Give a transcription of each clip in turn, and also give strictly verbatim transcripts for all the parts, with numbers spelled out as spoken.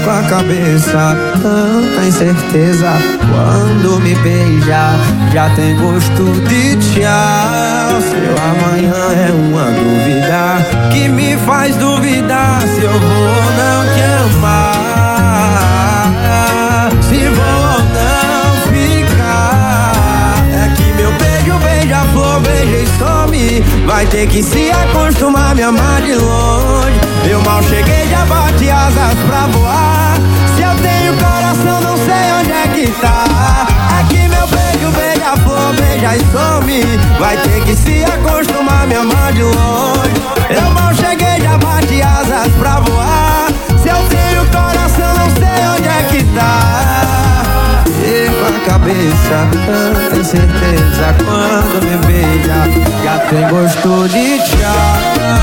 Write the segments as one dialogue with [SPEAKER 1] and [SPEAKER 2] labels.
[SPEAKER 1] Com a cabeça, tanta incerteza. Quando me beija, já tem gosto de tchau. Seu amanhã é uma dúvida que me faz duvidar se eu vou ou não te amar, se vou ou não ficar. É que meu beijo, beija-flor, beija e some. Vai ter que se acostumar a me amar de longe. Eu mal cheguei, já bati asas pra voar. Se eu tenho coração, não sei onde é que tá. Aqui meu beijo, beija-flor, beija e some. Vai ter que se acostumar a me amar de longe. Eu mal cheguei, já bati asas pra voar. Se eu tenho coração, não sei onde é que tá. E com a cabeça, tanta incerteza. Quando me beija, já tem gosto de tchau.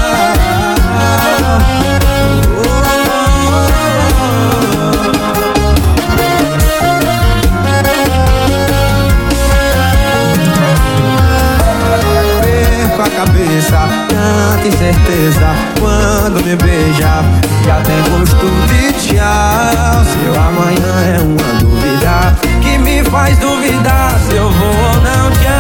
[SPEAKER 1] Com a cabeça, tanta incerteza. Quando me beija, já tem gosto de tchau. Seu amanhã é uma dúvida que me faz duvidar se eu vou ou não te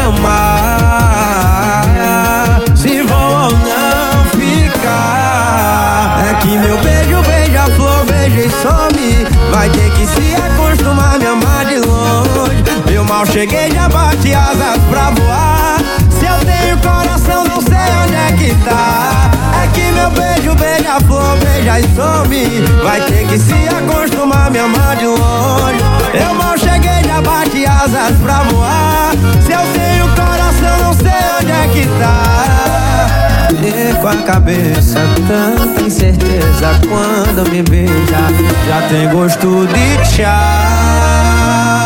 [SPEAKER 1] amar, se vou ou não ficar. É que meu beijo, beija-flor, beija e some. Vai ter que se acostumar a me amar de longe. Eu mal cheguei, já bati asas pra voar. Se eu tenho coração, não sei onde é que tá. É que meu beijo, beija-flor, beija e some. Vai ter que se acostumar a me amar de longe. Eu mal cheguei, já bati asas pra voar. Se eu tenho coração, não sei onde é que tá. E com a cabeça, tanta incerteza. Quando me beija, já tem gosto de tchau.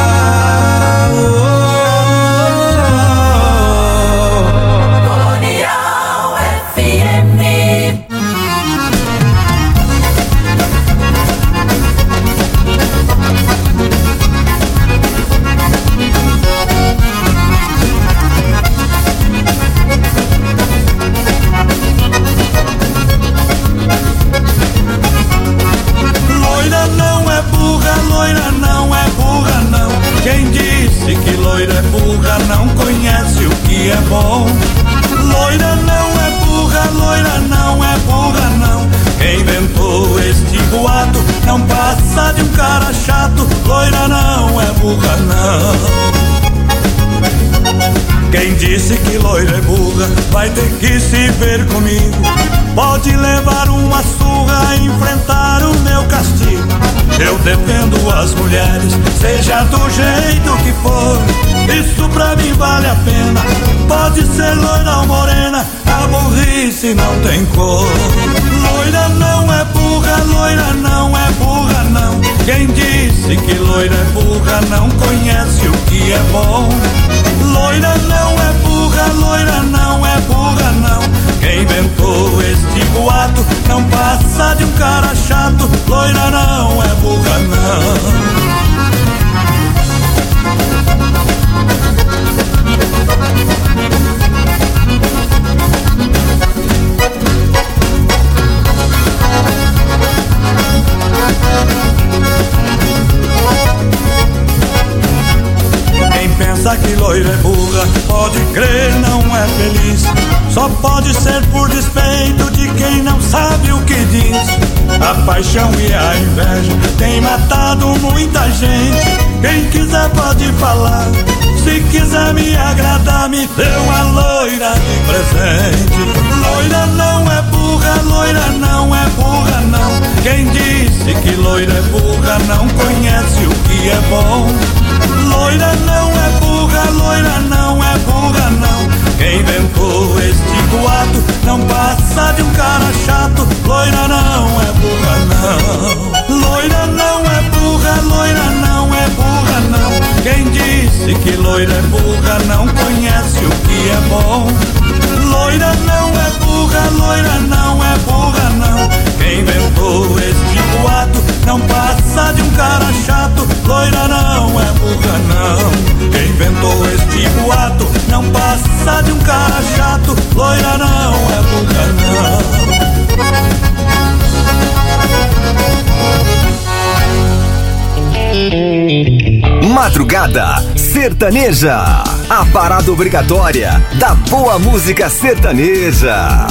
[SPEAKER 2] Quem disse que loira é burra não conhece o que é bom. Loira não é burra, loira não é burra não. Quem inventou este boato não passa de um cara chato. Loira não é burra não. Quem disse que loira é burra vai ter que se ver comigo. Pode levar uma surra e enfrentar o meu castigo. Eu defendo as mulheres, seja do jeito que for. Isso pra mim vale a pena. Pode ser loira ou morena, a burrice não tem cor. Loira não é burra, loira não é burra não. Quem disse que loira é burra não conhece o que é bom. Loira não é burra, loira não é burra não. Quem inventou este boato não passa de um cara chato. Loira não é burra não. Pensa que loira é burra, pode crer, não é feliz. Só pode ser por despeito de quem não sabe o que diz. A paixão e a inveja tem matado muita gente. Quem quiser pode falar, se quiser me agradar, me dê uma loira de presente. Loira não é burra, loira não é burra não. Quem disse que loira é burra não conhece o que é bom. Loira não é burra, loira não é burra não. Quem inventou este boato não passa de um cara chato. Loira não é burra não. Loira não é burra, loira não é burra não. Quem disse que loira é burra não conhece o que é bom. Loira não é burra, loira não é burra não. Quem inventou este boato não passa de um cara chato. Loira não é burra não. Quem inventou este boato não passa de um cara chato. Loira não é burra não.
[SPEAKER 3] Madrugada Sertaneja, a parada obrigatória da boa música sertaneja.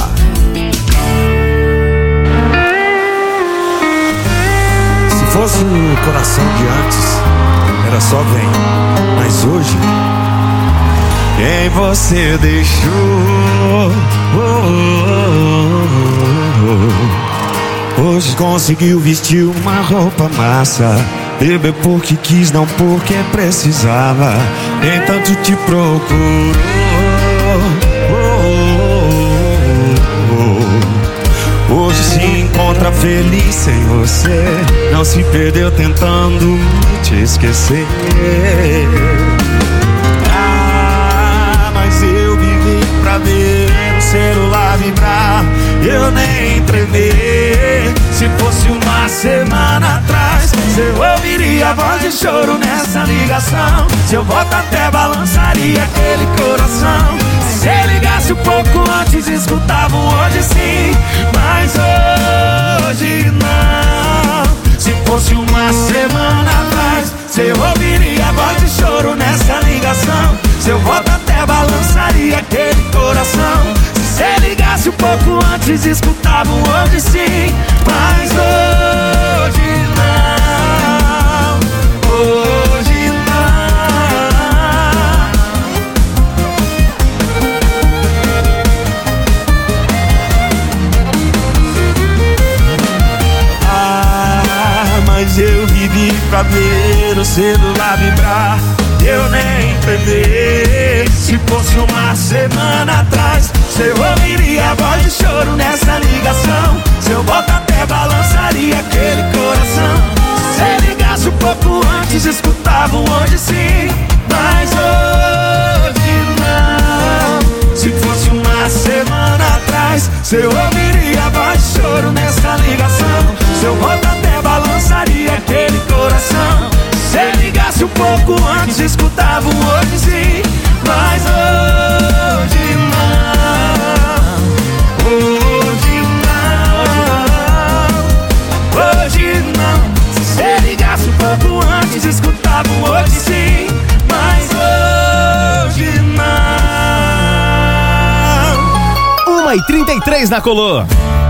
[SPEAKER 2] Se fosse o coração de antes, era só vem, mas hoje quem você deixou, oh, oh, oh, oh. Hoje conseguiu vestir uma roupa massa, beber porque quis, não porque precisava, nem tanto te procurou, oh, oh, oh. Hoje se encontra feliz sem você, não se perdeu tentando te esquecer. Ah, mas eu vivi pra ver o celular vibrar, eu nem tremer. Se fosse uma semana atrás, eu ouviria a voz de choro nessa ligação. Seu voto até balançaria aquele coração. Se você ligasse um pouco antes, escutava um hoje sim, mas hoje não. Se fosse uma semana atrás, você ouviria a voz de choro nessa ligação. Seu voto até balançaria aquele coração. Se você ligasse um pouco antes, escutava um hoje sim, mas hoje não. Hoje não. Ah, mas eu vivi pra ver o celular vibrar, eu nem prever. Se fosse uma semana atrás, você ouviria a voz de choro nessa ligação. Seu voto até balançaria aquele coração. Se você ligasse um pouco antes, escutava um hoje sim, mas hoje não. Se fosse uma semana atrás, você ouviria a voz de choro nessa ligação. Seu voto até balançaria aquele coração. Se você ligasse um pouco antes, escutava um hoje sim, mas hoje não. Hoje não. Hoje não. Se você ligasse um pouco antes, escutava um hoje sim, mas hoje não.
[SPEAKER 4] uma e trinta e três na Colô.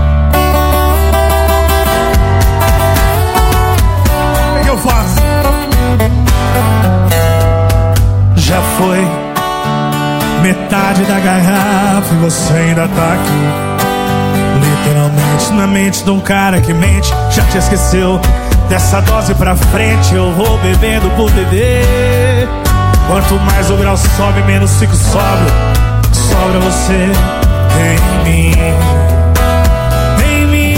[SPEAKER 2] O que eu faço? Já foi metade da garrafa e você ainda tá aqui, literalmente na mente de um cara que mente. Já te esqueceu? Dessa dose pra frente eu vou bebendo por beber. Quanto mais o grau sobe, menos fico sóbrio. Sobra você em mim, em mim.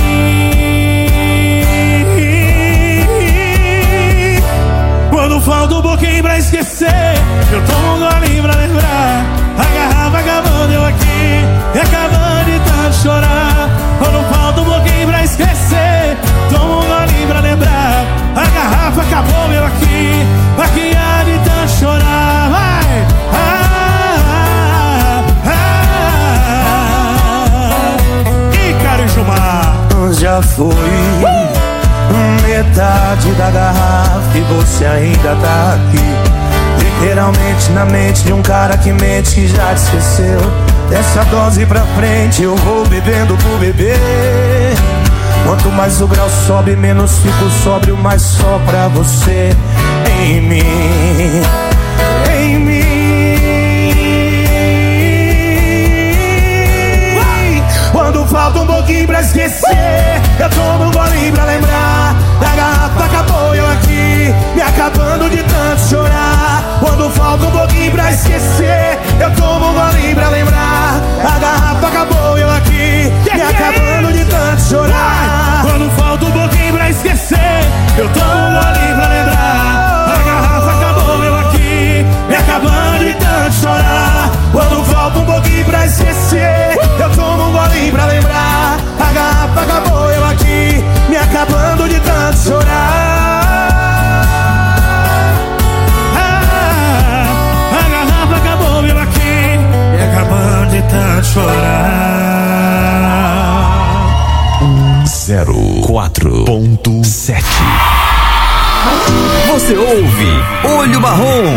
[SPEAKER 2] Quando falta um pouquinho pra esquecer, eu tomo um golinho pra lembrar. A garrafa acabando, eu aqui, e acabando de tanto chorar. Quando falta um pouquinho pra esquecer, tomo um golinho pra lembrar. A garrafa acabou, eu aqui, aqui há de tanto chorar. Vai! Ah, ah, ah. Ícaro e Gilmar.
[SPEAKER 1] Já foi uh! metade da garrafa e você ainda tá aqui, literalmente na mente de um cara que mente, que já te esqueceu. Dessa dose pra frente eu vou bebendo por beber. Quanto mais o grau sobe, menos fico sóbrio, mais só pra você em mim, em mim. Quando falta um pouquinho pra esquecer, eu tomo um golinho pra lembrar. A garrafa acabou, eu aqui, me acabando de tanto chorar. Quando falta um pouquinho pra esquecer, eu tomo um golinho pra lembrar. A garrafa acabou, eu aqui, me acabando de tanto chorar.
[SPEAKER 2] Quando falta um pouquinho pra esquecer, eu tomo um golinho pra lembrar. A garrafa acabou, eu aqui, me acabando de tanto chorar. Quando falta um pouquinho pra esquecer, eu tomo um golinho pra lembrar. A garrafa acabou, eu aqui, me acabando de tanto chorar. Ah, a garrafa acabou, eu aqui, me acabando de tanto chorar.
[SPEAKER 4] zero quatro ponto sete.
[SPEAKER 3] Você ouve Olho Marrom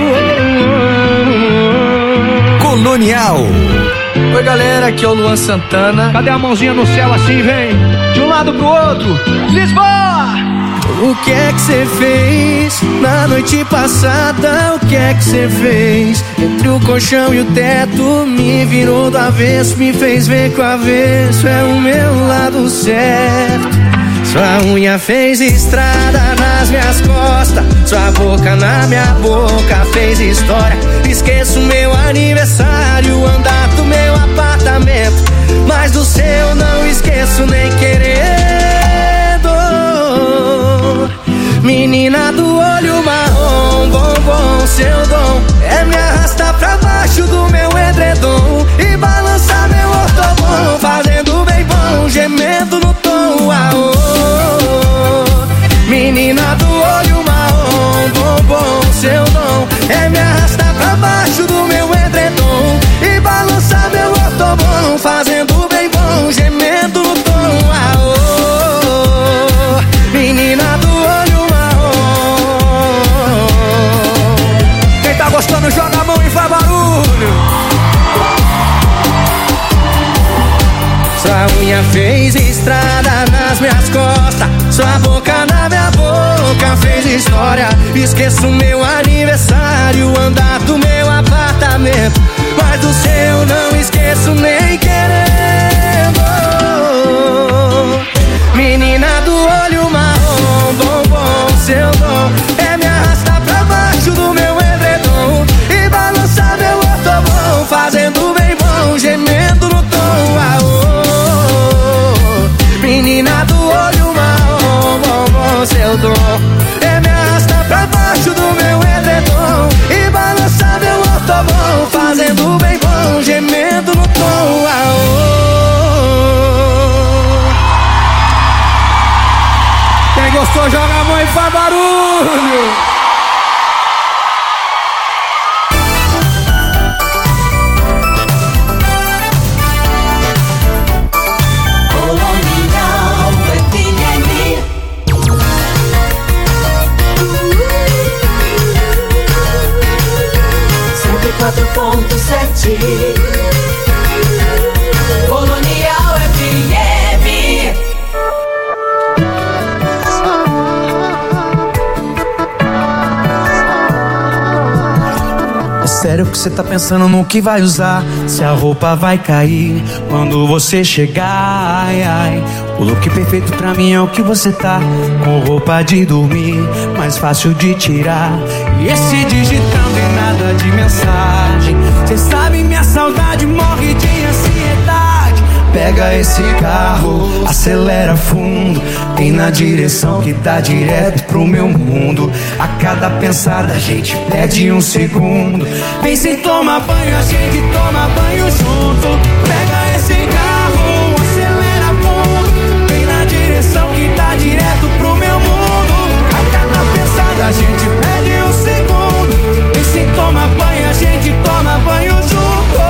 [SPEAKER 3] Colonial.
[SPEAKER 5] Oi galera, aqui é o Luan Santana.
[SPEAKER 4] Cadê a mãozinha no céu assim, vem? De um lado pro outro, Lisboa!
[SPEAKER 1] O que é que cê fez na noite passada? O que é que cê fez? Entre o colchão e o teto, me virou do avesso, me fez ver que o avesso é o meu lado certo. Sua unha fez estrada nas minhas costas, sua boca na minha boca fez história. Esqueço meu aniversário, andar do meu apartamento, mas do seu não esqueço nem querendo. Menina do olho marrom, bombom, seu dom é me arrastar pra baixo do meu edredom e balançar meu ortobom, fazendo bem bom, gemendo no tom. Aô. Menina do olho marrom, bombom, seu dom é me arrastar pra baixo do meu edredom e balançar meu ortobom, fazendo bem bom, gemendo no tom. Aô. Menina do olho marrom, quem tá gostando joga a mão e faz barulho. Sua unha fez estrada nas minhas costas, sua boca na minha boca fez história. Esqueço meu aniversário, andar do meu apartamento, mas do seu não esqueço nem querendo. Menina do olho marrom, bombom, seu dom é me arrastar pra baixo do meu edredom e balançar meu ortobom, fazendo bem bom, gemendo no tom. Aô. Menina do olho marrom, bombom, seu dom é me arrastar pra baixo do meu edredom e balançar meu ortobom, fazendo bem bom, gemendo no tom. Aô. Quem gostou joga a mão e faz barulho.
[SPEAKER 6] quatro ponto sete Colonial F M.
[SPEAKER 1] É sério que você tá pensando no que vai usar? Se a roupa vai cair quando você chegar, ai, ai. O look perfeito pra mim é o que você tá, com roupa de dormir, mais fácil de tirar. E esse digitando em nada de mensagem, cê sabe minha saudade morre de ansiedade. Pega esse carro, acelera fundo, tem na direção que dá direto pro meu mundo. A cada pensada a gente perde um segundo. Vem sem tomar banho, a gente toma banho junto. Pega esse carro, acelera fundo, tem na direção que dá direto pro meu mundo. A cada pensada a gente perde um segundo. Vem sem tomar banho, a gente toma banho junto.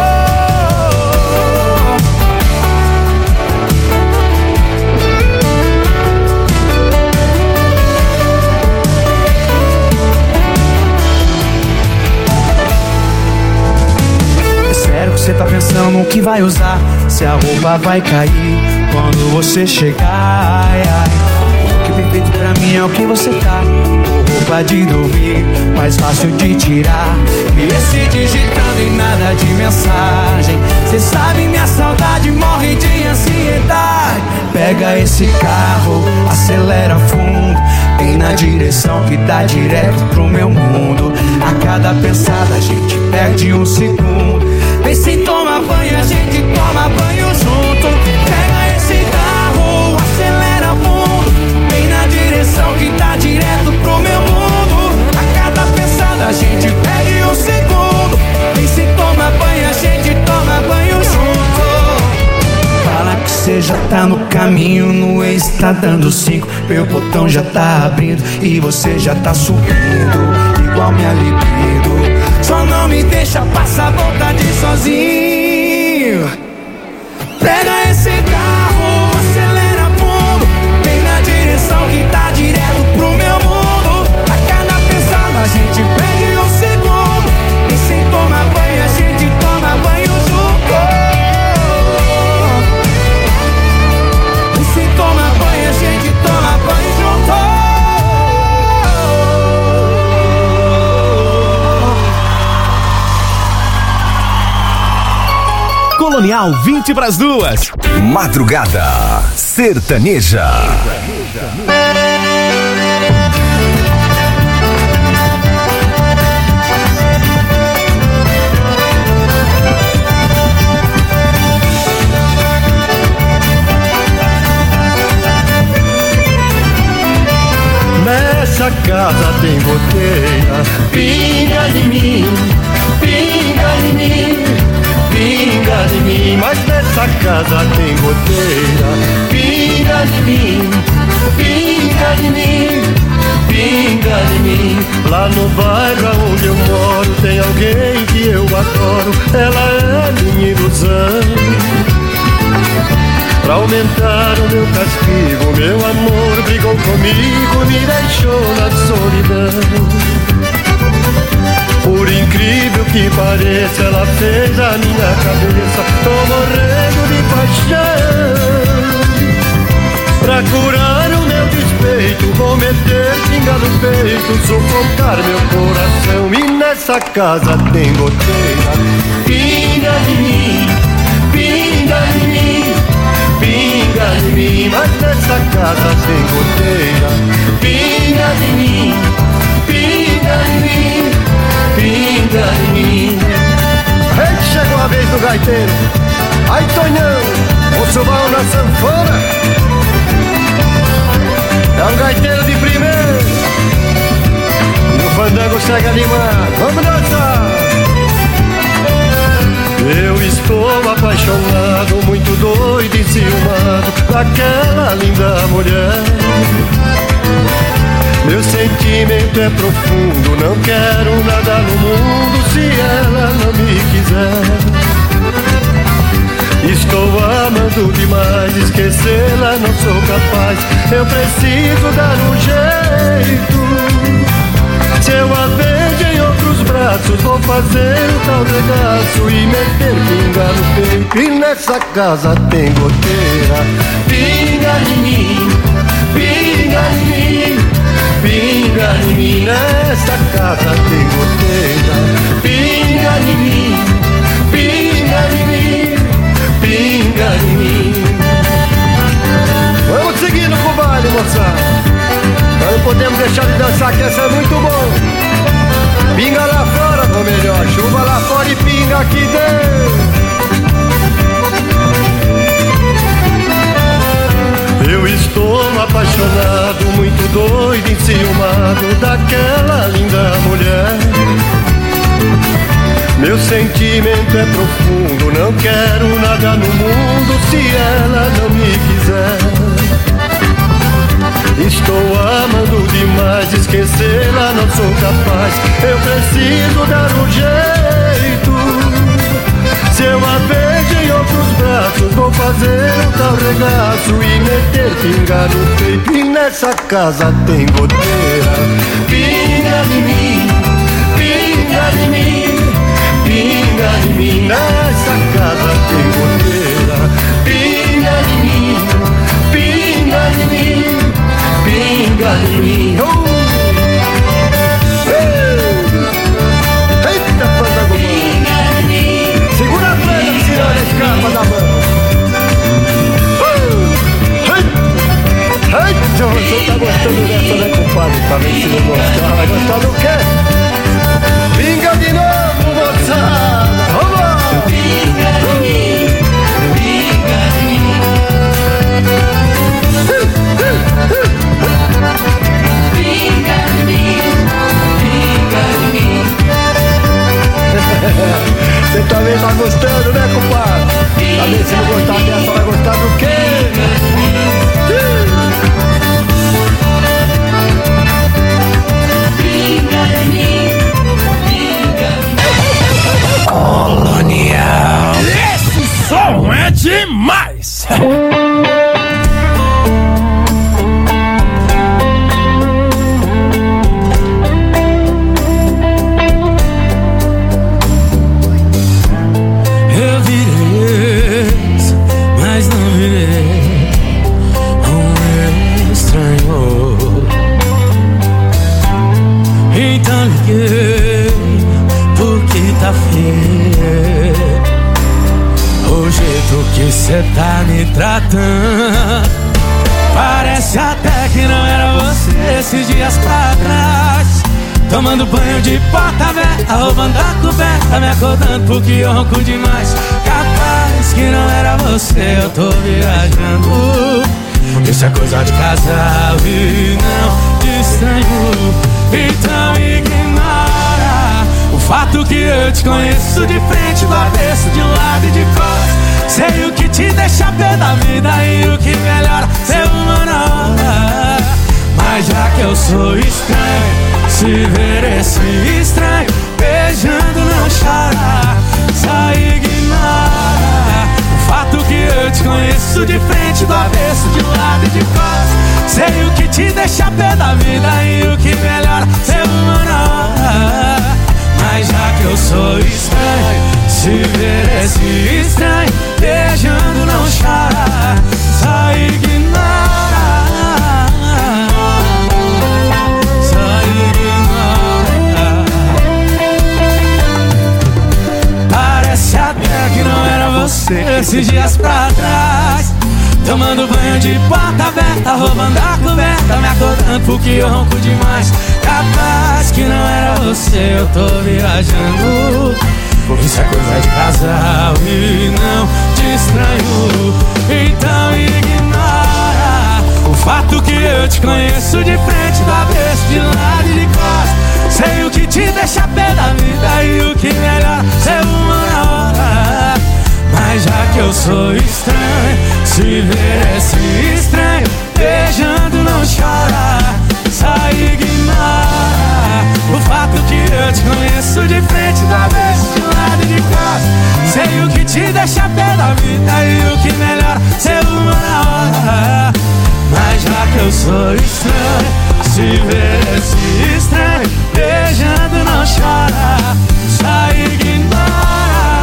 [SPEAKER 1] Você tá pensando no que vai usar? Se a roupa vai cair quando você chegar, ai, ai. O que perfeito pra mim é o que você tá, com roupa de dormir, mais fácil de tirar. E esse digitando em nada de mensagem, cê sabe minha saudade morre de ansiedade. Pega esse carro, acelera fundo, tem na direção que dá direto pro meu mundo. A cada pensada a gente perde um segundo. Vem sem tomar banho, a gente toma banho junto. Pega esse carro, acelera fundo, vem na direção que tá direto pro meu mundo. A cada pensada a gente perde um segundo. Vem sem tomar banho, a gente toma banho junto. Fala que cê já tá no caminho, no ex tá dando cinco, meu botão já tá abrindo e você já tá subindo, igual minha libido. Só não me deixa passar vontade sozinho. Pega esse carro, acelera fundo, vem na direção que tá direto pro meu mundo.
[SPEAKER 3] Colonial vinte para as duas. Madrugada Sertaneja.
[SPEAKER 7] Nessa casa tem goteira, pinga de mim, pinga de mim, pinga de mim. Mas nessa casa tem goteira, pinga de mim, pinga de mim, pinga de mim. Lá no bairro onde eu moro tem alguém que eu adoro, ela é minha ilusão. Pra aumentar o meu castigo, meu amor brigou comigo, me deixou na solidão. Por incrível que pareça, ela fez a minha cabeça, tô morrendo de paixão. Pra curar o meu despeito, vou meter pinga no peito, sufocar meu coração. E nessa casa tem goteira, pinga de mim, pinga de mim, pinga de mim. Mas nessa casa tem goteira, pinga de mim, pinga de mim, pinga de mim. Ei, chegou a vez do gaiteiro, ai Tonhão, o subão na sanfona. É um gaiteiro de primeiro, e o fandango segue animado, vamos dançar. Eu estou apaixonado, muito doido e enciumado daquela linda mulher. Meu sentimento é profundo, não quero nada no mundo se ela não me quiser. Estou amando demais, esquecê-la não sou capaz, eu preciso dar um jeito. Se eu a vejo em outros braços, vou fazer o tal regaço e meter pinga no peito. E nessa casa tem goteira, pinga de mim, pinga de mim, pinga de mim. Nessa casa tem goteira, pinga de mim, pinga de mim, pinga de mim. Vamos seguindo com o baile, moçada. Nós não podemos deixar de dançar, que essa é muito bom. Pinga lá fora, ou melhor, chuva lá fora e pinga aqui dentro. Eu estou apaixonado, muito doido, enciumado daquela linda mulher. Meu sentimento é profundo, não quero nada no mundo se ela não me quiser. Estou amando demais, esquecê-la não sou capaz, eu preciso dar um jeito. Se eu a vejo em outros braços, vou fazer um tal regaço e meter pinga no peito. E nessa casa tem goteira, pinga de mim, pinga de mim, pinga de mim. Nessa casa tem goteira, pinga de mim, pinga de mim, pinga de mim. Oh! Eita, fandango, pinga de mim. Segura a franga, que senhora escapa da mão. Eita, você tá gostando dessa, né, compadre? Tá vendo se não gostar? Vai gostar do quê? Pinga de novo, moçada. Vamos lá! Pinga de mim, pinga de mim. Pinga de mim, pinga de mim. Você também tá gostando, né, compadre? Tá vendo se não gostar dessa, vai gostar do quê? Pinga de mim, pinga de mim. Colonial. Esse som é demais!
[SPEAKER 1] Hoje
[SPEAKER 8] jeito que cê tá me tratando, parece até que não era você esses dias pra trás. Tomando banho de porta aberta, roubando a coberta, me acordando porque eu ronco demais. Capaz que não era você, eu tô viajando. Isso é coisa de casal e não de estranho. Então ignora o fato que eu te conheço de frente, do avesso, de um lado e de costas. Sei o que te deixa pé da vida e o que melhora ser uma hora. Mas já que eu sou estranho, se ver esse estranho beijando não chora, só ignora o fato que eu te conheço de frente, do avesso, de um lado e de costas. Sei o que te deixa pé da vida e o que melhora ser humano. Mas já que eu sou estranho, se ver esse estranho beijando não chora, só ignora. Que não era você esses dias pra trás. Tomando banho de porta aberta, roubando a coberta, me acordando porque eu ronco demais. Capaz que não era você, eu tô viajando. Isso é coisa de casal e não de estranho. Então ignora o fato que eu te conheço de frente, do avesso, de lado e de costas. Sei o que te deixa pé da vida e o que melhor ser uma hora. Mas já que eu sou estranho, se ver esse estranho beijando não chora, só ignora o fato que eu te conheço de frente, do avesso, de lado e de costas. Sei o que te deixa pé da vida e o que melhor ser uma hora. Mas já que eu sou estranho, se ver esse estranho beijando não chora, só ignora.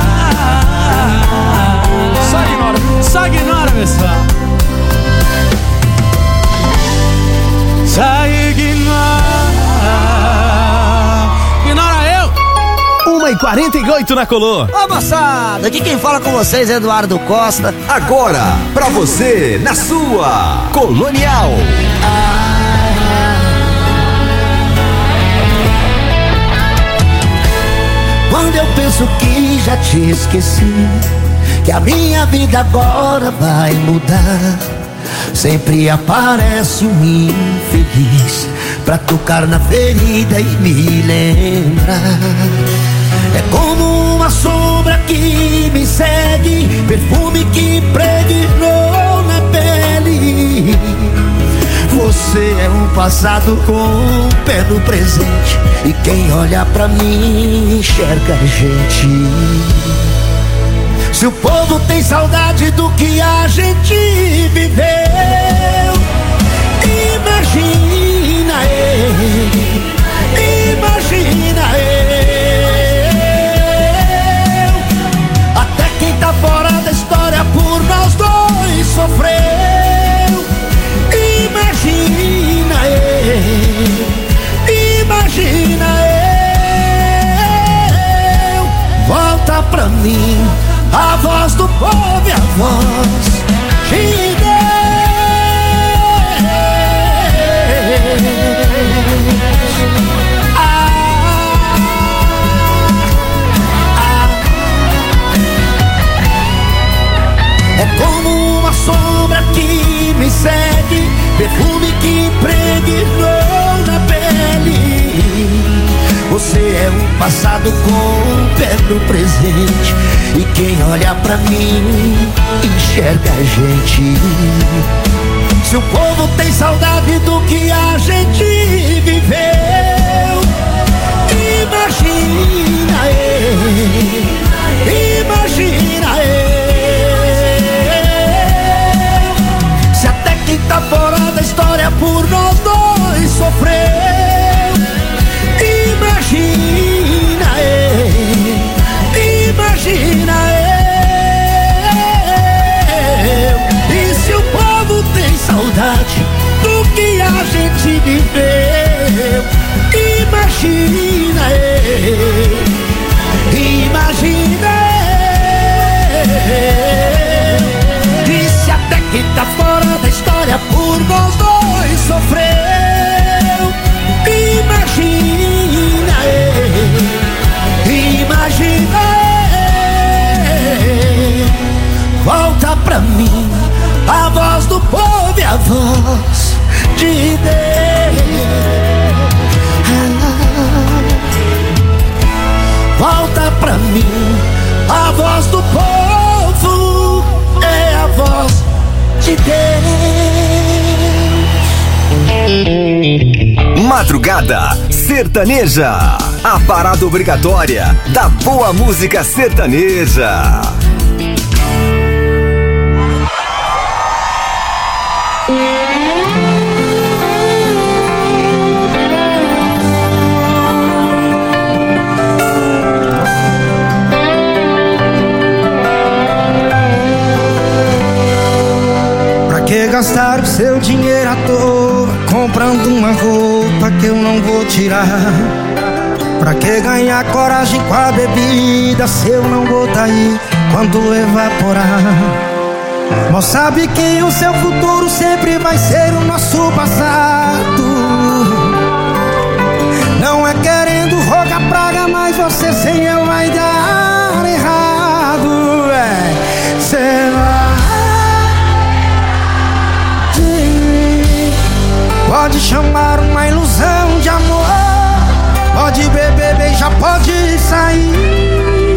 [SPEAKER 8] Só ignora, só ignora, pessoal. Só ignora. Ignora eu.
[SPEAKER 3] uma e quarenta e oito na Colô.
[SPEAKER 9] Ô moçada, aqui quem fala com vocês é Eduardo Costa.
[SPEAKER 3] Agora, pra você, na sua Colonial.
[SPEAKER 9] Quando eu penso que já te esqueci, que a minha vida agora vai mudar, sempre aparece um infeliz pra tocar na ferida e me lembrar. É como uma sombra que me segue, perfume que impregnou na pele. Você é um passado com um pé no presente, e quem olha pra mim enxerga a gente. Se o povo tem saudade do que a gente viveu, imagina eu, imagina eu. Até quem tá fora da história por nós dois sofreu. Imagina eu, imagina eu. Volta pra mim a voz do povo e a voz de Deus. Ah, ah. É como uma sombra que me segue, perfume que impregnou na pele. Você é um passado com um pé no presente, e quem olha pra mim enxerga a gente. Se o povo tem saudade do que a gente viveu, imagina eu, imagina eu. Se até quem tá fora da história por nós dois sofreu, imagina eu, imagina eu. E se o povo tem saudade do que a gente viveu, imagina eu, imagina eu. dia por nós dois sofreu. Imagina, imagina, volta pra mim a voz do povo e a voz de Deus. Volta pra mim a voz do povo, é a voz de
[SPEAKER 3] Deus. Madrugada Sertaneja, a parada obrigatória da boa música sertaneja.
[SPEAKER 1] Pra que gastar o seu dinheiro à toa comprando uma roupa que eu não vou tirar? Pra que ganhar coragem com a bebida se eu não vou tá aí quando evaporar? Mas sabe que o seu futuro sempre vai ser o nosso passado. Não é querendo rogar praga, mas você sem eu vai dar errado. É, cê vai de mim. Pode chamar uma ilusão de amor, pode beber, beijar, pode sair.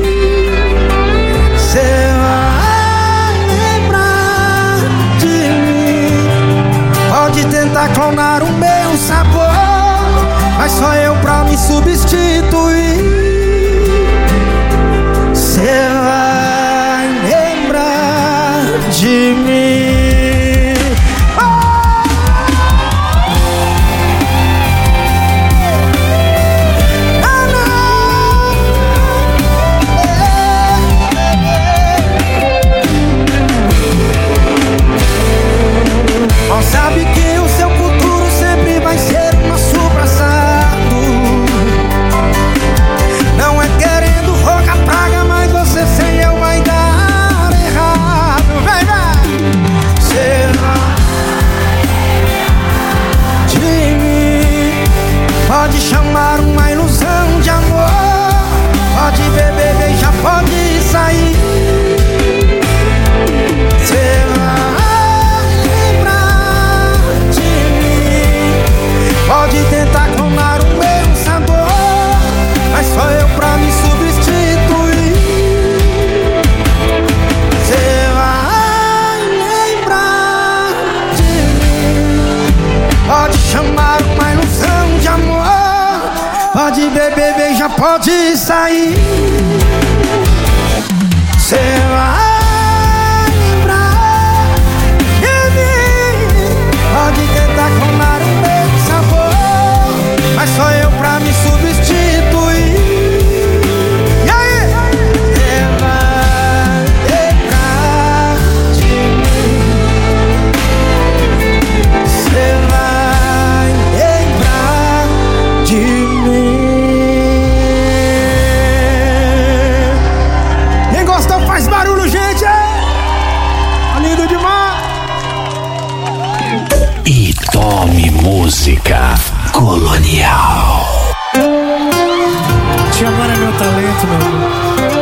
[SPEAKER 1] Cê vai lembrar de mim. Pode tentar clonar o meu sabor, mas só eu pra me substituir. Cê vai lembrar de mim. Sabe que o seu futuro sempre vai ser o nosso passado. Não é querendo rogar praga, mas você sem eu vai dar errado. Vem, vem! Cê vai de mim. Pode chamar uma ilusão de amor, pode beber, beijar, pode sair. Cê vai pode tentar clonar o meu sabor, mas só eu pra me substituir. Cê vai lembrar de mim. Pode chamar uma ilusão de amor, pode beber, beijar, pode sair. Cê vai lembrar de mim. Pode tentar clonar o meu sabor, mas só eu pra me substituir. E aí? Cê vai lembrar de mim. Cê vai lembrar de mim. Quem gostou faz barulho, gente! Lindo demais!
[SPEAKER 3] E tome música colonial.
[SPEAKER 8] Te amar é meu talento, meu amor.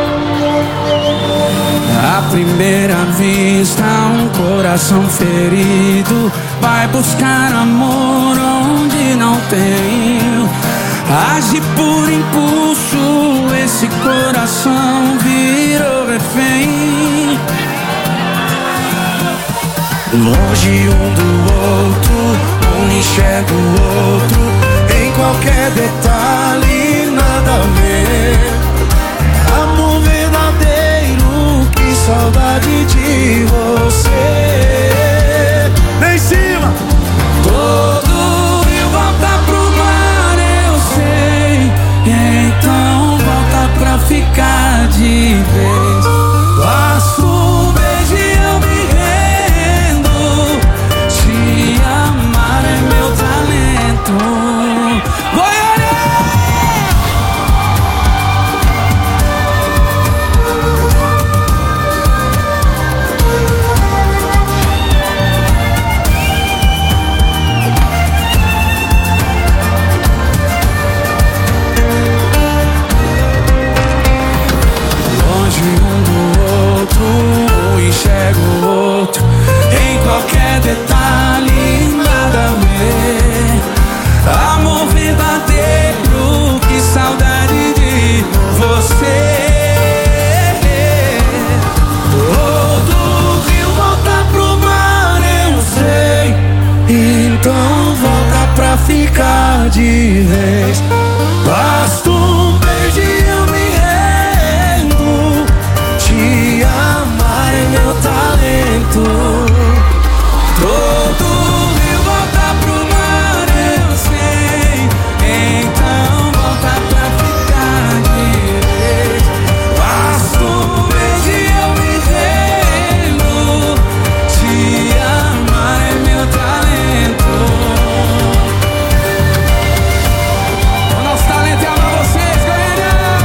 [SPEAKER 8] À primeira vista, um coração ferido vai buscar amor onde não tem. Age por impulso, esse coração virou refém. Longe um do outro, um enxerga o outro, em qualquer detalhe, nada a ver. Amor verdadeiro, que saudade de você. Vem em cima! Todo rio volta pro mar, eu sei. Então volta pra ficar de vez. Passo um beijo e eu me rendo. Te amar é meu talento. Goiânia! vez. Basta um beijo e eu me rendo. Te amar é meu talento. Todo rio volta pro mar, eu sei. Então volta pra ficar de vez. Basta um beijo e eu me rendo. Te amar é meu talento. O nosso talento é amar vocês, galera.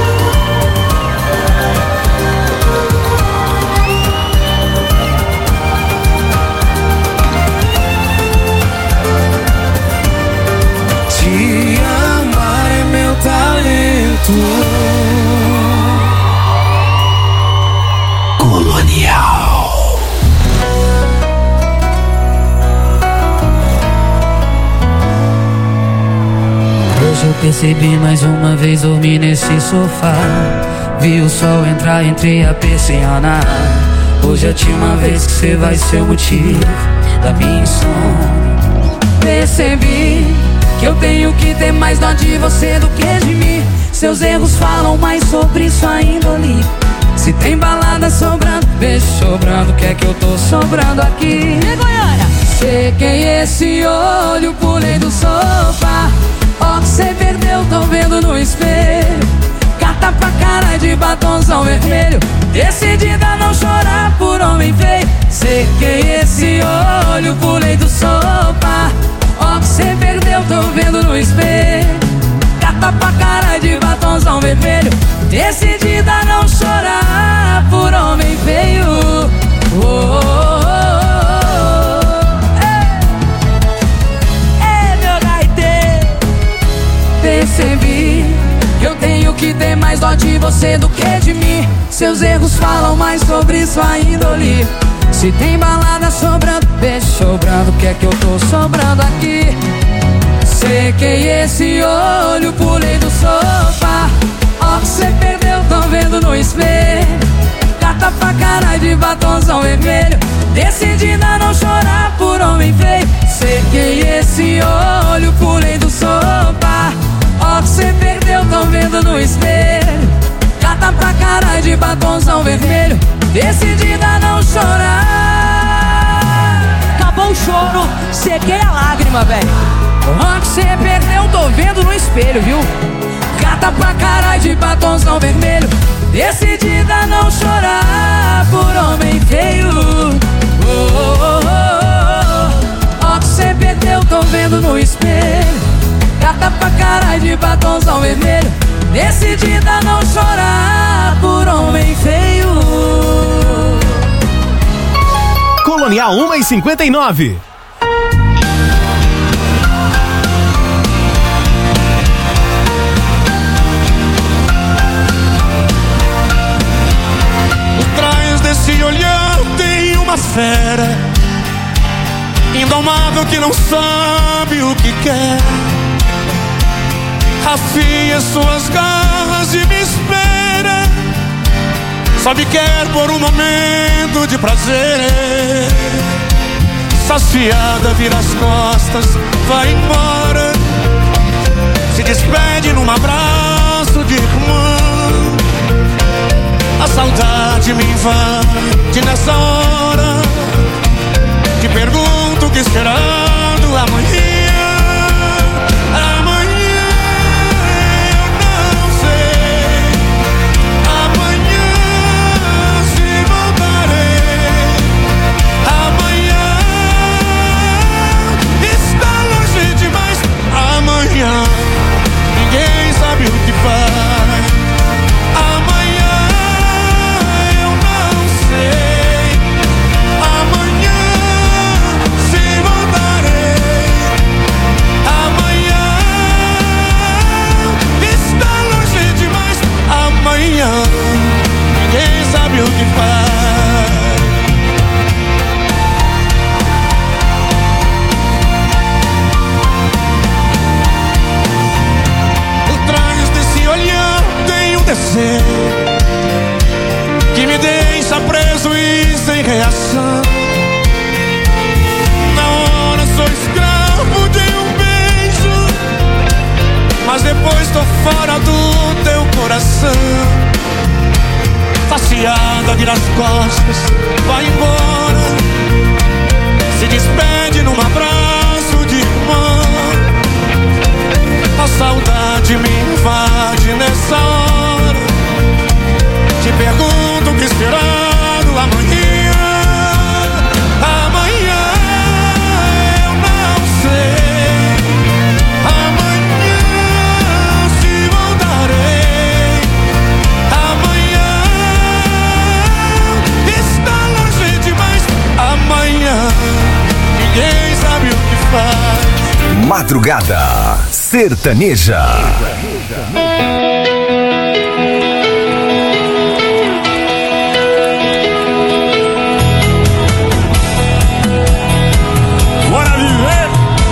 [SPEAKER 8] Te amar é meu talento. Colonial.
[SPEAKER 10] Hoje eu percebi mais uma vez, dormi nesse sofá. Vi o sol entrar entre a persiana. Hoje é a última vez que você vai ser o motivo da minha insônia. Percebi que eu tenho que ter mais dó de você do que de mim. Seus erros falam mais sobre sua índole. Se tem balada sobrando, beijo sobrando, quer que eu tô sobrando aqui? E Goiânia? Sequei esse olho, pulei do sofá. Ó, que cê perdeu, tô vendo no espelho. Carta pra cara de batonzão vermelho. Decidida a não chorar por homem feio. Sequei esse olho, pulei do sofá. Ó, que cê perdeu, tô vendo no espelho. Carta pra cara de batonzão vermelho. Decidida a não chorar por homem feio. Oh, oh, oh, oh. Ei, ei, meu gaiteiro. Percebi que eu tenho que ter mais dó de você do que de mim. Seus erros falam mais sobre sua índole. Se tem balada sobrando, beijo sobrando, quer que eu tô sobrando aqui? Sequei esse olho, pulei do sofá. Ó, que cê perdeu, tô vendo no espelho. Carta pra cara de batonzão vermelho. Decidida a não chorar por homem feio. Sequei esse olho, pulei do sofá. Ó, que cê perdeu, tô vendo no espelho. Carta pra cara de batonzão vermelho. Decidida a não chorar.
[SPEAKER 11] Acabou o choro, sequei a lágrima, velho.
[SPEAKER 10] Ó, que cê perdeu, tô vendo no espelho, viu? Carta pra cara de batonzão vermelho. Decidida a não chorar por homem feio. Oh, oh, oh, oh. Ó, que cê perdeu, tô vendo no espelho. Carta pra cara de batonzão vermelho. Decidida a não chorar por homem feio.
[SPEAKER 3] Colonial uma e cinquenta e nove.
[SPEAKER 2] Desse olhar tem uma fera indomável que não sabe o que quer. Afia suas garras e me espera. Só me quer por um momento de prazer. Saciada, vira as costas, vai embora. Se despede num abraço de irmã. A saudade me invade nessa hora. Te pergunto o que esperando amanhã. Amanhã eu não sei. Amanhã se voltarei. Amanhã está longe demais. Amanhã ninguém sabe o que faz. Amanhã eu não
[SPEAKER 8] fora do teu coração. Saciada, vira as costas, vai embora. Se despede num abraço de irmão. A saudade me invade nessa hora. Te pergunto o que esperar do amanhã. Amanhã eu não sei. Amanhã se voltarei. Amanhã está longe demais. Amanhã ninguém sabe o que faz.
[SPEAKER 3] Madrugada Sertaneja.
[SPEAKER 2] Bora viver.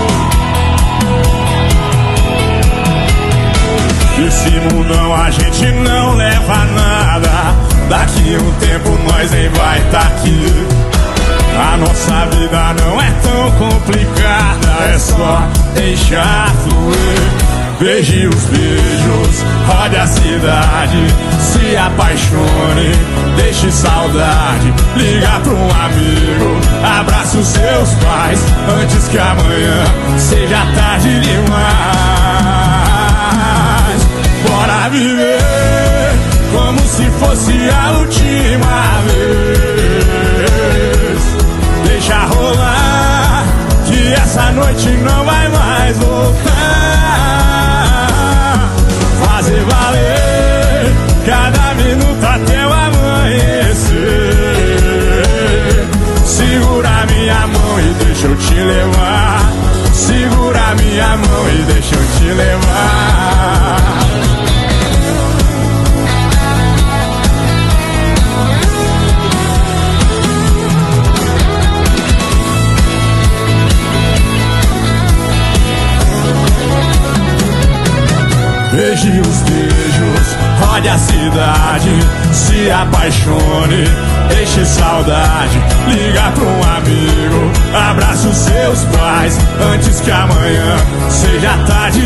[SPEAKER 2] Esse mundão a gente não leva nada. Daqui um tempo nós nem vai tá aqui. A nossa vida não é tão complicada, é só deixar fluir. Beije os beijos, rode a cidade, se apaixone, deixe saudade. Liga pra um amigo, abraça os seus pais, antes que amanhã seja tarde demais. Bora viver como se fosse a última vez. Deixa rolar, que essa noite não vai mais voltar. Fazer valer cada minuto até o amanhecer. Segura minha mão e deixa eu te levar. Segura minha mão e deixa eu te levar. Beije os beijos, rode a cidade, se apaixone, deixe saudade. Liga pra um amigo, abraça os seus pais, antes que amanhã seja tarde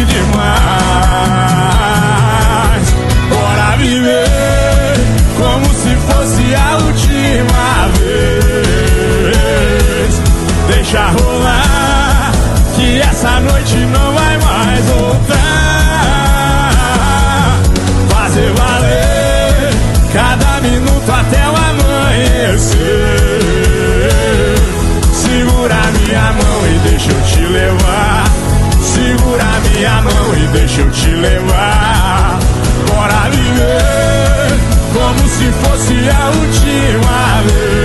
[SPEAKER 2] demais. Bora viver como se fosse a última vez. Deixa rolar, que essa noite não vai mais voltar. Fazer valer cada minuto até o amanhecer. Segura minha mão e deixa eu te levar. Segura minha mão e deixa eu te levar. Bora viver como se fosse a última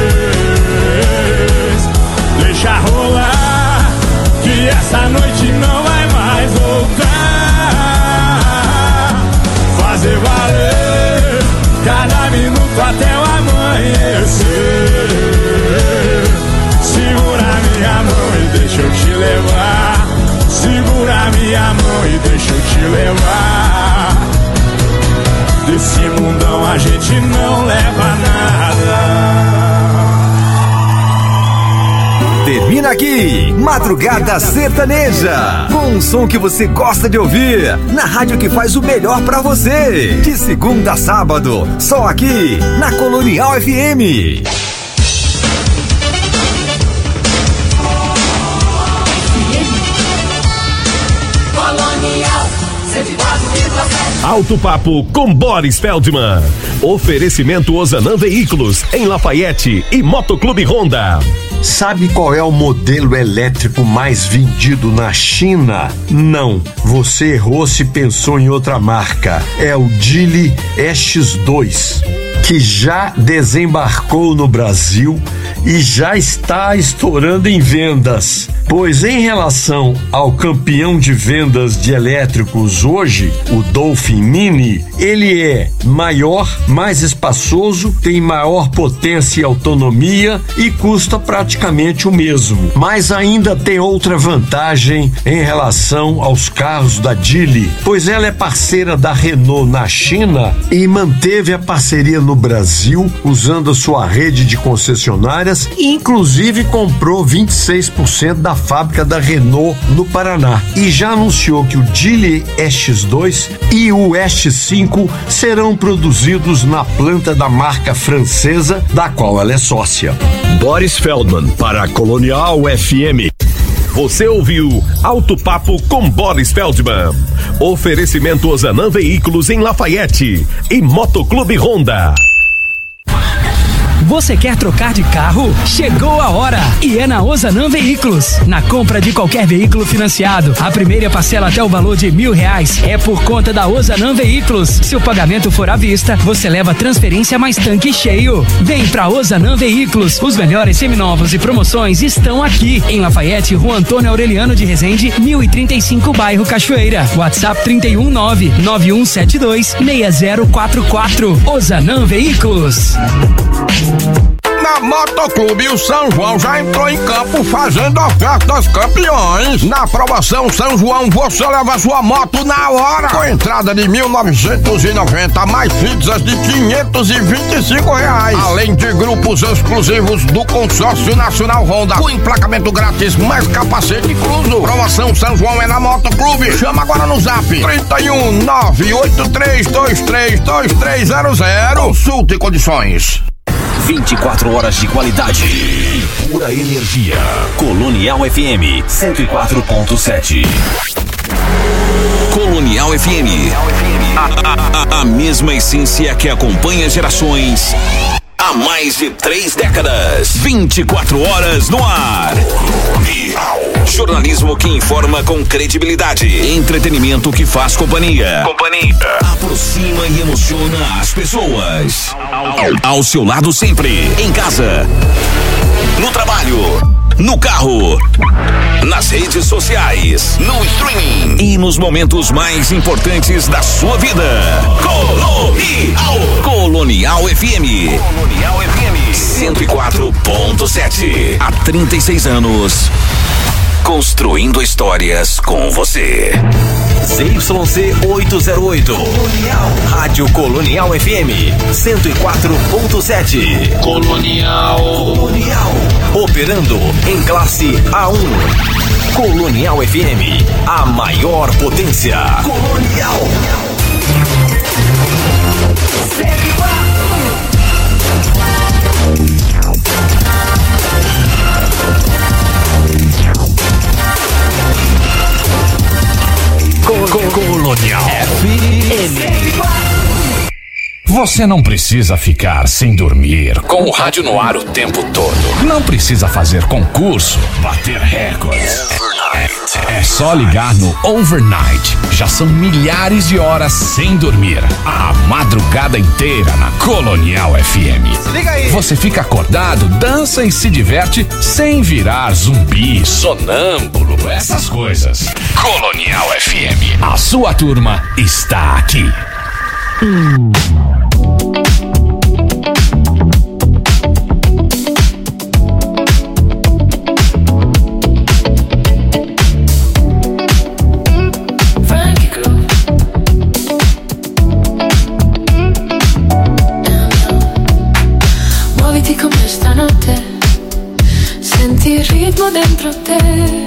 [SPEAKER 2] vez. Deixa rolar, que essa noite não vai mais voltar. Fazer valer cada minuto até o amanhecer. Segura minha mão e deixa eu te levar. Segura minha mão e deixa eu te levar. Desse mundão a gente não leva nada.
[SPEAKER 3] Termina aqui, Madrugada Sertaneja, com um som que você gosta de ouvir, na rádio que faz o melhor pra você. De segunda a sábado, só aqui, na Colonial F M.
[SPEAKER 6] Colonial cento e quatro vírgula sete.
[SPEAKER 12] Alto Papo com Boris Feldman. Oferecimento Ozanam Veículos em Lafayette e Motoclube Honda.
[SPEAKER 13] Sabe qual é o modelo elétrico mais vendido na China? Não, você errou se pensou em outra marca. É o Geely E X dois, que já desembarcou no Brasil e já está estourando em vendas. Pois em relação ao campeão de vendas de elétricos hoje, o Dolphin Mini, ele é maior, mais espaçoso, tem maior potência e autonomia e custa praticamente o mesmo. Mas ainda tem outra vantagem em relação aos carros da Geely, pois ela é parceira da Renault na China e manteve a parceria no no Brasil, usando a sua rede de concessionárias e inclusive comprou vinte e seis por cento da fábrica da Renault no Paraná. E já anunciou que o Geely E X dois e o E X cinco serão produzidos na planta da marca francesa, da qual ela é sócia.
[SPEAKER 12] Boris Feldman para a Colonial F M. Você ouviu Alto Papo com Boris Feldman. Oferecimento Ozanam Veículos em Lafayette e Motoclube Honda.
[SPEAKER 14] Você quer trocar de carro? Chegou a hora! E é na Ozanam Veículos. Na compra de qualquer veículo financiado, a primeira parcela até o valor de mil reais é por conta da Ozanam Veículos. Se o pagamento for à vista, você leva transferência mais tanque cheio. Vem pra Ozanam Veículos. Os melhores seminovos e promoções estão aqui. Em Lafayette, Rua Antônio Aureliano de Resende, mil e trinta e cinco, bairro Cachoeira. WhatsApp trinta e um nove nove um sete dois seis zero quatro quatro. Ozanam Veículos.
[SPEAKER 15] Na Motoclube, o São João já entrou em campo fazendo ofertas campeões. Na promoção São João, você leva sua moto na hora. Com entrada de mil novecentos e noventa, mais pizzas de quinhentos e vinte e cinco reais. Além de grupos exclusivos do Consórcio Nacional Honda, com emplacamento grátis, mais capacete incluso. Promoção São João é na Motoclube. Chama agora no zap trinta e um nove oito três dois três dois três zero zero. Consulte condições.
[SPEAKER 16] vinte e quatro horas de qualidade e pura energia. Colonial F M cento e quatro ponto sete. Colonial F M. A, a, a mesma essência que acompanha gerações há mais de três décadas. vinte e quatro horas no ar. Jornalismo que informa com credibilidade. Entretenimento que faz companhia. Companhia. Aproxima e emociona as pessoas. Ao, ao seu lado sempre. Em casa. No trabalho. No carro. Nas redes sociais. No streaming. E nos momentos mais importantes da sua vida. Colonial. Colonial F M. Colonial F M. cento e quatro ponto sete. Há trinta e seis anos. Construindo histórias com você. Z Y C oitocentos e oito. Colonial. Rádio Colonial F M cento e quatro ponto sete. Colonial. Colonial. Operando em classe A um. Colonial F M, a maior potência. Colonial.
[SPEAKER 17] Colonial F M. Você não precisa ficar sem dormir com o rádio no ar o tempo todo. Não precisa fazer concurso, bater recordes. É só ligar no Overnight. Já são milhares de horas sem dormir. A madrugada inteira na Colonial F M.
[SPEAKER 5] Liga aí.
[SPEAKER 17] Você fica acordado, dança e se diverte sem virar zumbi, sonâmbulo, essas coisas. Colonial F M. A sua turma está aqui. Hum.
[SPEAKER 18] Dentro te,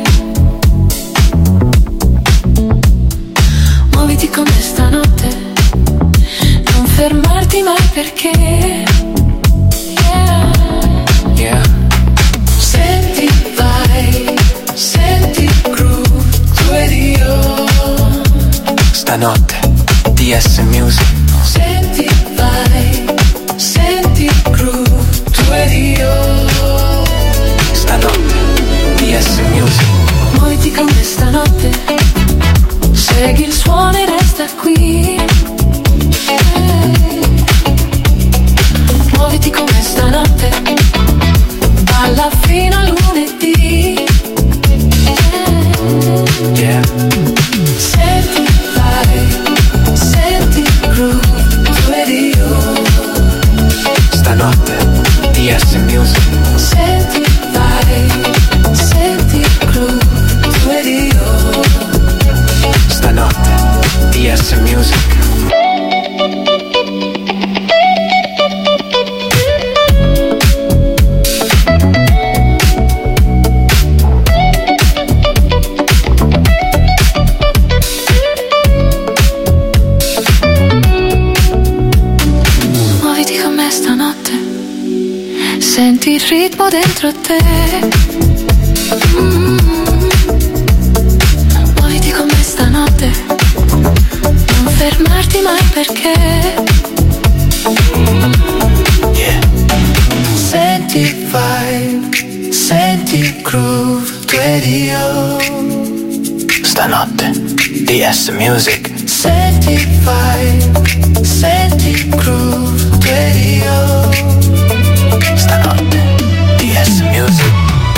[SPEAKER 18] muoviti come stanotte, non fermarti mai perché, yeah, yeah. Senti, vai, senti il groove, tu ed io,
[SPEAKER 19] stanotte, D S Music.
[SPEAKER 18] Senti, vai, senti il groove, tu ed io,
[SPEAKER 19] stanotte, D S Music.
[SPEAKER 18] muoviti come stanotte, segui il suono e resta qui, hey. Muoviti come stanotte, balla fino a lunedì, yeah,
[SPEAKER 19] yeah.
[SPEAKER 18] Senti, vai, senti il groove, tu ed io,
[SPEAKER 19] stanotte, D S Music.
[SPEAKER 18] Senti, vai, senti il groove, tu ed io,
[SPEAKER 19] stanotte, D S Music.
[SPEAKER 18] senti il ritmo dentro te. Mm-hmm. Muoviti con me stanotte, non fermarti mai perché
[SPEAKER 19] yeah. Senti il vibe, senti il groove, radio. Stanotte D S Music. Senti il vibe, senti il groove, radio. Stanotte D S Music.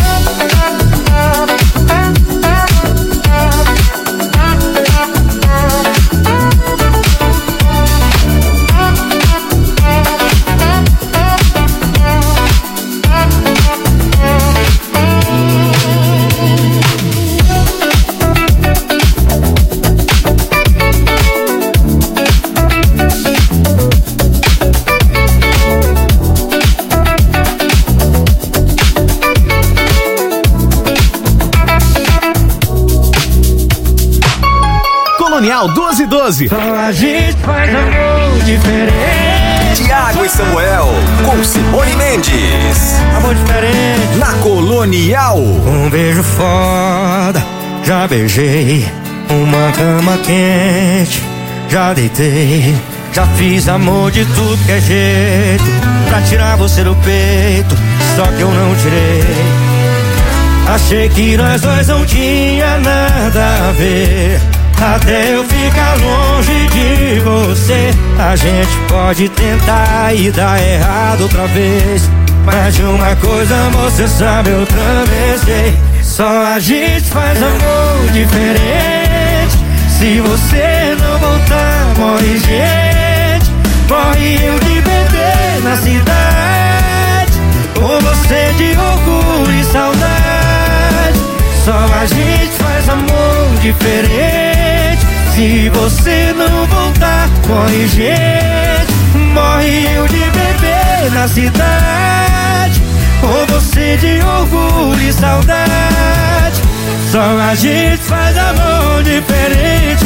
[SPEAKER 3] Colonial doze doze.
[SPEAKER 1] Só a gente faz amor diferente.
[SPEAKER 3] Tiago e Samuel com Simone Mendes.
[SPEAKER 1] Amor diferente.
[SPEAKER 3] Na Colonial.
[SPEAKER 1] Um beijo foda, já beijei. Uma cama quente, já deitei. Já fiz amor de tudo que é jeito pra tirar você do peito, só que eu não tirei. Achei que nós dois não tinha nada a ver, até eu ficar longe de você. A gente pode tentar e dar errado outra vez, mas de uma coisa você sabe, eu também sei. Só a gente faz amor diferente. Se você não voltar, morre gente. Morre eu de bebê na cidade, ou você de orgulho e saudade. Só a gente faz amor diferente. Se você não voltar, morre gente. Morre eu de bebê na cidade, ou você de orgulho e saudade. Só a gente faz amor diferente.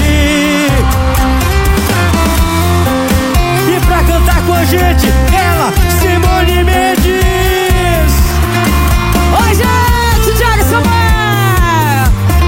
[SPEAKER 1] E pra cantar com a gente, ela, Simone Mendes.
[SPEAKER 11] Oi, gente, Tiago e Samuel.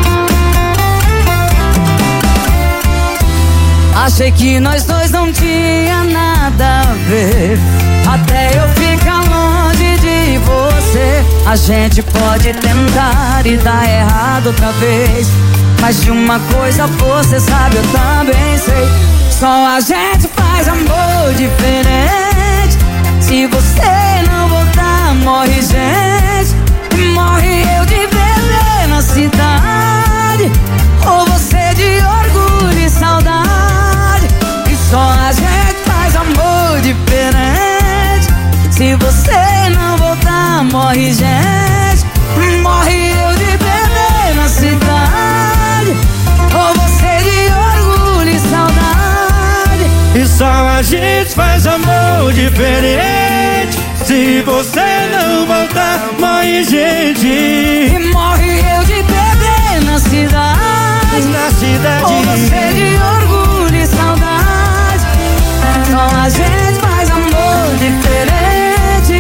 [SPEAKER 11] Achei que nós dois não tinha nada a ver, até eu ficar longe de você. A gente pode tentar e dar errado outra vez, mas de uma coisa você sabe, eu também sei. Só a gente faz amor diferente. Se você não voltar, morre gente. Morre eu de bebê na cidade, ou você de orgulho e saudade. E só a gente faz amor diferente. Se você não voltar, morre gente. Morre eu de bebê na cidade, ou você de orgulho e saudade.
[SPEAKER 1] E só a gente faz amor diferente. Se você não voltar, morre gente.
[SPEAKER 11] E morre eu de bebê na cidade,
[SPEAKER 1] na cidade,
[SPEAKER 11] ou você de orgulho e saudade. Só a gente faz amor diferente.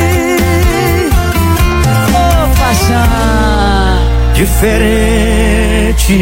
[SPEAKER 11] Oh, paixão
[SPEAKER 1] diferente.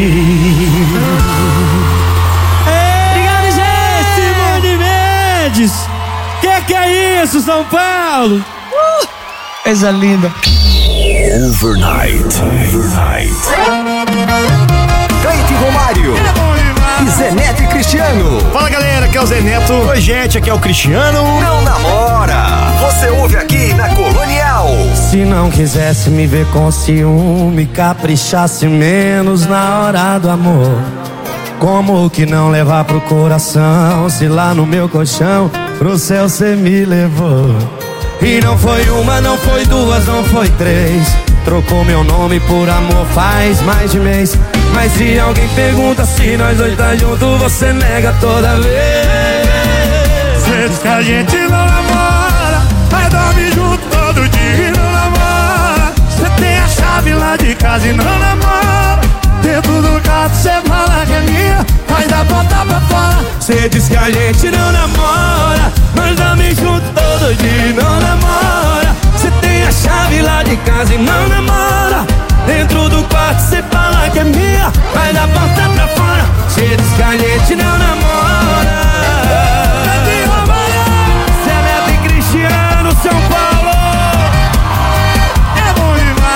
[SPEAKER 11] Obrigado, gente.
[SPEAKER 1] Simone Mendes. Que que é isso, São Paulo? Uh, coisa linda.
[SPEAKER 3] Overnight. Overnight. Cleide Romário. E Zé Neto e Cristiano.
[SPEAKER 20] Fala, galera, aqui é o Zé Neto. Oi, gente, aqui é o Cristiano.
[SPEAKER 3] Não namora. Você ouve aqui na Colonial.
[SPEAKER 1] Se não quisesse me ver com ciúme, caprichasse menos na hora do amor. Como que não levar pro coração, se lá no meu colchão pro céu cê me levou? E não foi uma, não foi duas, não foi três. Trocou meu nome por amor faz mais de mês. Mas se alguém pergunta se nós dois tá junto, você nega toda vez. Cê diz que a gente não namora, mas dorme junto todo dia e não namora. Cê tem a chave lá de casa e não namora. Dentro do carro cê fala que é minha, mas dá botar pra fora. Cê diz que a gente não namora, mas dorme junto todo dia e não namora. Cê tem a gente não namora. Zé Neto e Cristiano, São Paulo. É bom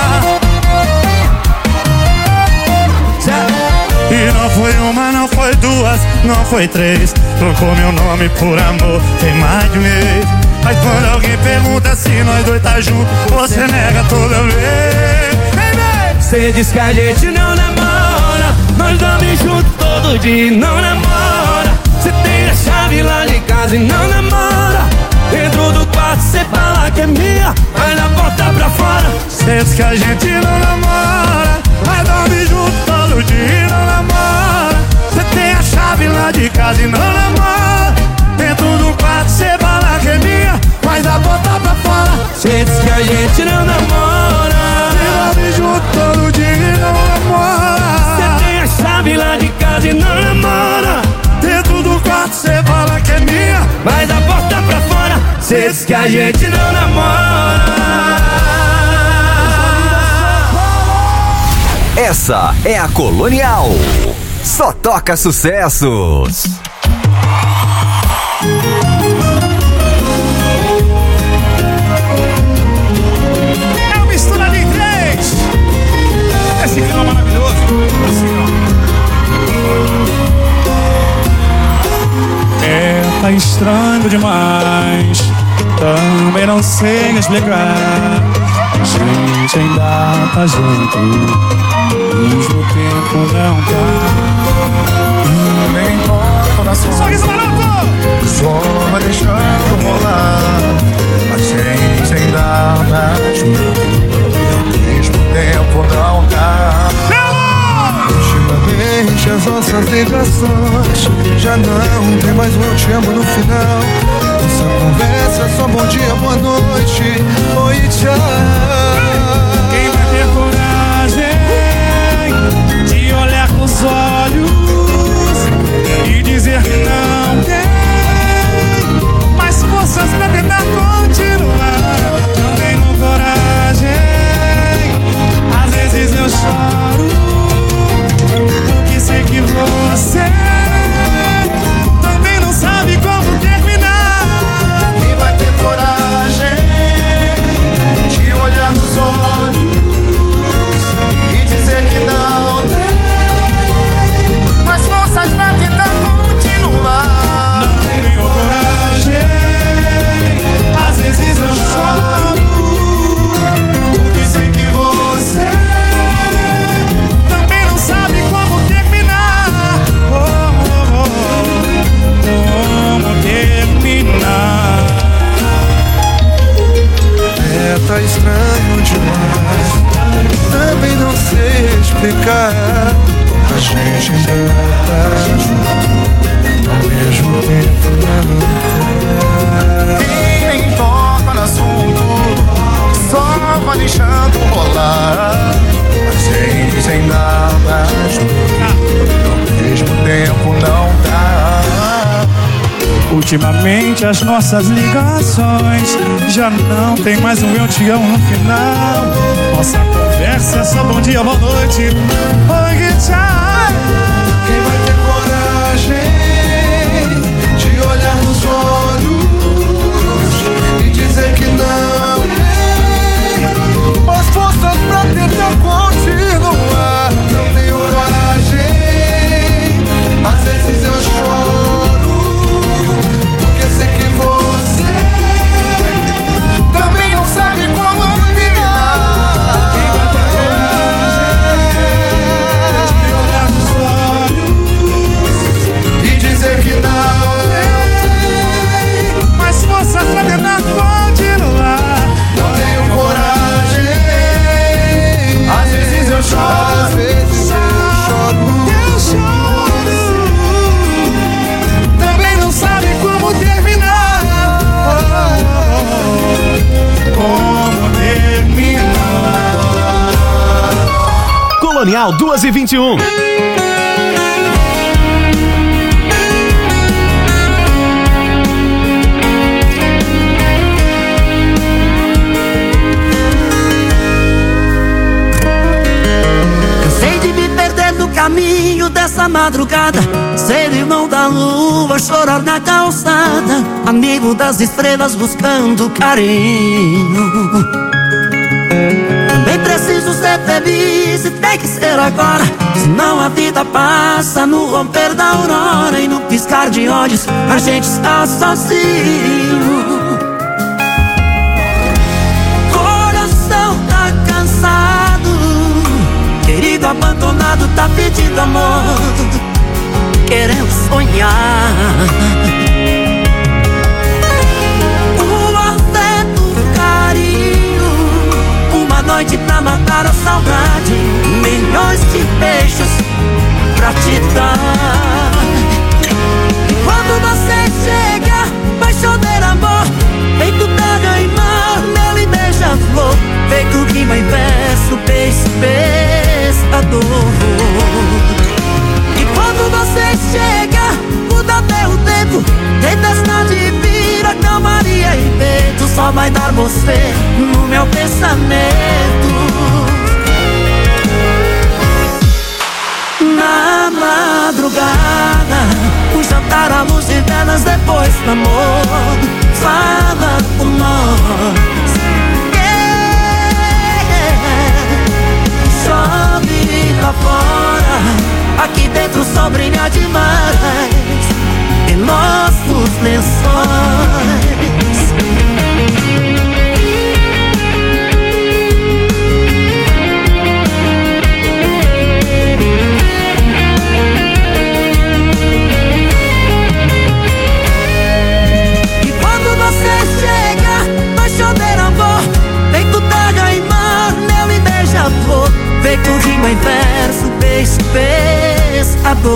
[SPEAKER 1] demais.
[SPEAKER 2] E não foi uma, não foi duas, não foi três. Trocou meu nome por amor, tem mais de um mês. Mas quando alguém pergunta se nós dois tá junto, você nega toda vez.
[SPEAKER 1] Cê diz que a gente não namora, nós dormimos juntos todo dia, não namora. Cê tem a chave lá de casa e não namora. Dentro do quarto cê fala que é minha, mas na porta pra fora.
[SPEAKER 2] Cê diz que a gente não namora, nós dormimos juntos todo dia e não namora. Cê tem a chave lá de casa e não namora. Dentro do quarto cê fala que é minha, mas a porta pra fora.
[SPEAKER 1] Cê diz que a gente não namora,
[SPEAKER 2] dorme junto todo dia e não namora.
[SPEAKER 1] Cê tem a chave lá de casa e não namora.
[SPEAKER 2] Dentro do quarto cê fala que é minha,
[SPEAKER 1] mas a porta pra fora. Cê diz que a gente não namora.
[SPEAKER 3] Essa é a Colonial. Só toca sucessos.
[SPEAKER 2] É uma mistura de três. Esse clima maravilhoso. Assim, ó. É, tá estranho demais. Também não sei explicar. A gente ainda tá junto, mesmo tempo não tá. Nem importa da sua. Sorriso maroto! Só vai deixando rolar. A gente ainda tá junto, mesmo tempo não tá.
[SPEAKER 7] Ultimamente as nossas ligações já não tem mais um eu te amo no final. Nossa conversa é só bom dia, boa noite, oi, tchau.
[SPEAKER 2] Quem vai ter coragem de olhar com os olhos e dizer que não tem mais forças pra tentar continuar? Não tenho coragem, às vezes eu choro, porque sei que você também não sabe como terminar. Quem vai ter coragem de olhar nos olhos e dizer que não tem mais forças pra tentar continuar? Não tenho coragem, às vezes eu choro, porque sei que você também não sabe como terminar. Oh, oh, oh, como terminar.
[SPEAKER 7] É, tá estranho demais, também não sei explicar. A gente ainda tá junto, ao mesmo tempo não tá.
[SPEAKER 2] E nem toca no assunto, só vai deixando rolar. A gente ainda tá junto, ao mesmo tempo não tá. Ultimamente as nossas ligações já não tem mais um eu te amo no final. Nossa conversa é só bom dia, boa noite, oi, tchau.
[SPEAKER 7] Quem vai ter coragem de olhar nos olhos e dizer que não tem mais forças pra tentar continuar? Não tenho coragem, às vezes eu choro, porque sei que você também não sabe como terminar. Quem vai ter coragem de olhar nos olhos e dizer que não tem
[SPEAKER 2] mais forças pra tentar continuar?
[SPEAKER 7] Não tenho coragem,
[SPEAKER 2] às vezes eu choro,
[SPEAKER 7] às vezes eu choro,
[SPEAKER 2] eu choro, também não sabe como terminar. Como terminar.
[SPEAKER 12] Colonial duas e vinte e um.
[SPEAKER 9] Cansei de me perder no caminho dessa madrugada. Ser irmão da lua, chorar na calçada, amigo das estrelas buscando carinho. Também preciso ser feliz e tem que ser agora, senão a vida passa no romper da aurora. E no piscar de olhos a gente está sozinho. Coração tá cansado, querido abandonado tá pedindo amor, querendo sonhar. O afeto, o carinho, uma noite pra matar a saudade, milhões de beijos pra te dar. E quando você chega, vai chover amor, feito terra e mar, mel e beija-flor, feito rima e verso, beijo, pescador. E quando você chega, muda até o tempo, tempestade vira calmaria e vento, só vai dar você no meu pensamento. Na madrugada, um jantar à luz de velas, depois do amor, fala por nós. Yeah. Chove lá fora, aqui dentro só brilha demais em nossos lençóis. E quando você chega, vai chover amor, feito terra e mar, mel e beija-flor, feito rima em verso, beijo, pescador.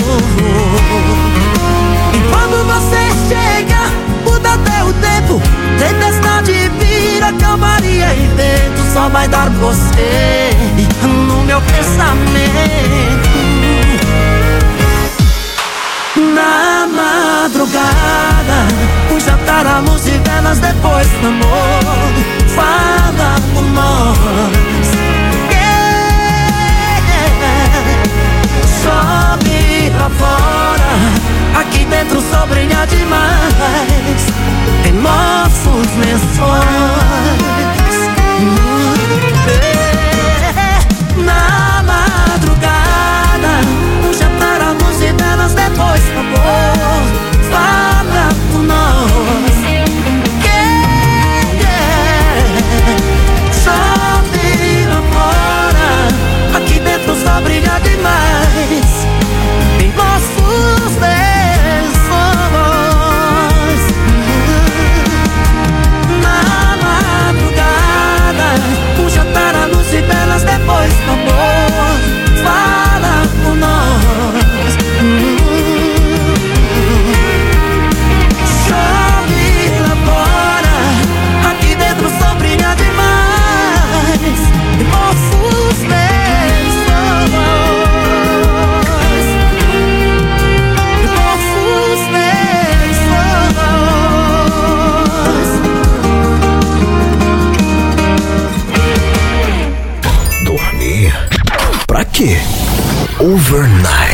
[SPEAKER 9] E quando você chega, muda até o tempo, tempestade vira calmaria e vento, só vai dar você no meu pensamento. Na madrugada, um jantar à luz de velas, depois do amor, fala por nós. Chove lá fora, aqui dentro só brilha demais em nossos lençóis. Na madrugada, um jantar à luz de velas, depois do amor, fala por nós. Yeah. Chove lá fora, aqui dentro só brilha demais em nossos lençóis. Na madrugada, um jantar à luz de velas, depois do amor, fala por nós. Chove lá fora, aqui dentro só brilha demais em nossos lençóis.
[SPEAKER 3] Dormir? Pra quê? Overnight.